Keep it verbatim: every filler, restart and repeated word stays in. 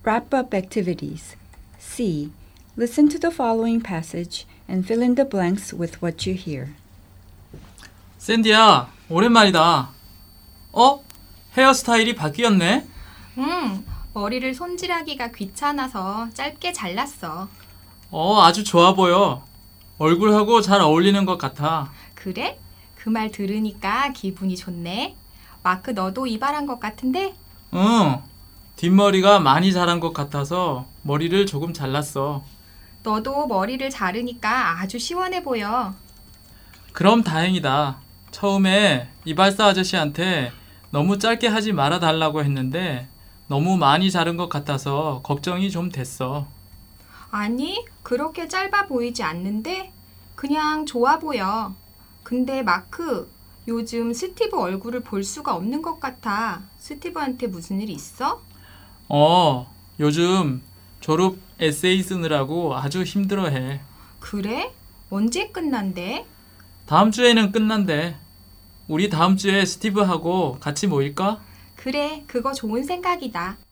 Wrap-up activities. C. Listen to the following passage and fill in the blanks with what you hear. 샌디야, 오랜만이다. 어? 헤어스타일이 바뀌었네? 응, 머리를 손질하기가 귀찮아서 짧게 잘랐어. 어, 아주 좋아 보여. 얼굴하고 잘 어울리는 것 같아. 그래? 그 말 들으니까 기분이 좋네. 마크, 너도 이발한 것 같은데? 응, 뒷머리가 많이 자란 것 같아서 머리를 조금 잘랐어. 너도 머리를 자르니까 아주 시원해 보여. 그럼 다행이다. 처음에 이발사 아저씨한테 너무 짧게 하지 말아달라고 했는데 너무 많이 자른 것 같아서 걱정이 좀 됐어. 아니, 그렇게 짧아 보이지 않는데? 그냥 좋아 보여. 근데 마크, 요즘 스티브 얼굴을 볼 수가 없는 것 같아. 스티브한테 무슨 일 있어? 어, 요즘 졸업 에세이 쓰느라고 아주 힘들어해. 그래? 언제 끝난대? 다음 주에는 끝난대. 우리 다음 주에 스티브하고 같이 모일까? 그래, 그거 좋은 생각이다.